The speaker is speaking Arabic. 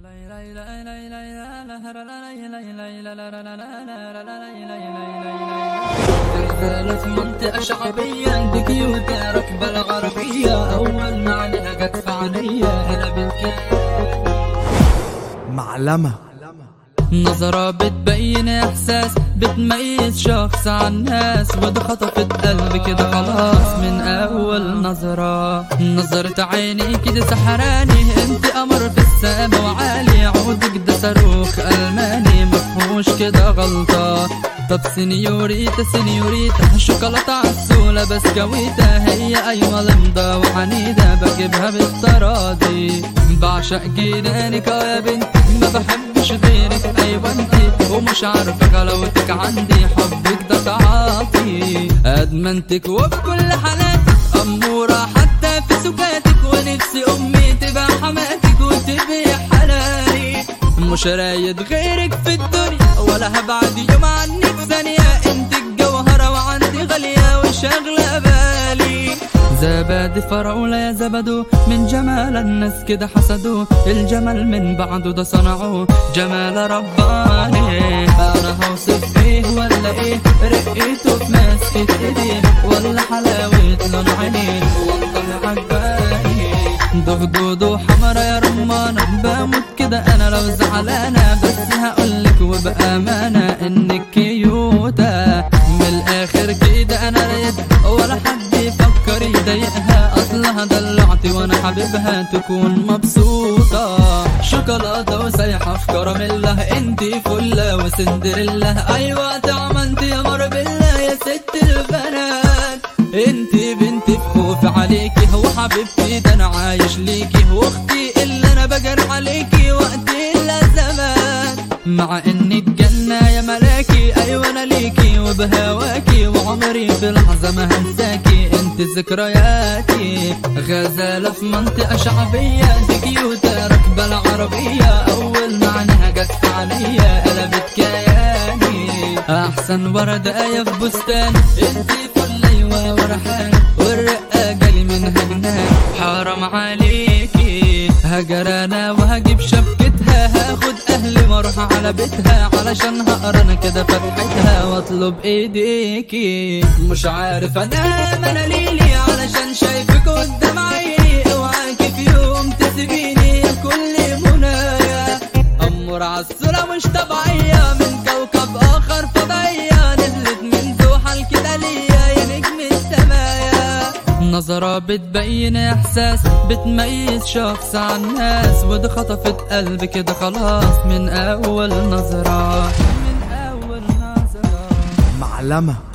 غزالة في منطقة شعبية بكيوتة ركبة الغربية، أول ما عليها جت في عينيا هنا بالكاد معلمة نظرة بتبين إحساس، بتميز شخص عن ناس، ودي خطفت قلبي كده خلاص من أول نظرة. نظرة عيني كده سحراني، انت قمر في السما وعالي، عودك ده صاروخ ألماني مفهوش كده غلطة. طب سينيوريتا سينيوريتا شوكولاتة عالسولة بسكويتة، هي أيوة لمضة وعنيدة بجيبها بالتراضي. بعشق جنانك يا بنتي ما بحبش غيرك، أيوة انتي ومش عارفة غلاوتك عندي، حبك ده تعاطي أدمنتك وبكل حالاتك أمورة حتى في سكاتك، ونفسي أمي تبقى حماتك وتبقي حلالي. مش رايد غيرك في الدنيا ولا هبعد يوم عنك ثانية، انت الجوهرة وعندي غالية وشاغلة بالي. زبادي فراولة يا زبدو من جمال الناس كده حسدوه، الجمال من بعده ده صنعوه جمال رباني. انا هوصف ايه ولا ايه، رقيته في مسكة ايديه ولا حلاوة لون عينيه والله عجباني. ضغضوضو حمرا يا رمانة بموت كده انا لو زعلانة، بس هقولك وبأمانة انك كيوتة من الاخر كده. انا رايد ولا حد يفكر يضايقها، اصلها دلعتي وانا حبيبها تكون مبسوطة. شوكولاتة وسايحة في كراميلا، انتي فلة وسندريلا، ايوه طعم انتي يا مربلة يا ست البنات. انتي بنتي بخوف عليكي وحبيبتي ده انا عايش ليكي، واختي اللي انا بجر عليكي وقت الازمات. مع اني الجنة يا ملاكي ايوه انا ليكي وبهواكي، وعمري في لحظة ما هنساكي انت ذكرياتي. غزالة في منطقة شعبية دي كيوتة ركبة العربية، اول ما عينها جت في عينيا قلبت كياني. احسن وردة في بستان انتي فل ايوه ورحان، والرقة جالي منها جنان حرام عليكي. هجرانا وهجيب شبكتها، هاخد اهلي واروح على بيتها، علشان هقرا انا كده فتحتها واطلب ايديكي. مش عارف انام انا ليلي علشان شايفك قدام عيني، اوعاكي في يوم تسيبيني كل منايا. امور عالصورة مش طبيعية من كوكب اخر فضائية، نزلت من زحل كده ليا يا نجم السمايا. نظرة بتبين احساس، بتميز شخص عن ناس، ودي خطفت قلبي كده خلاص من اول نظرة. معلمة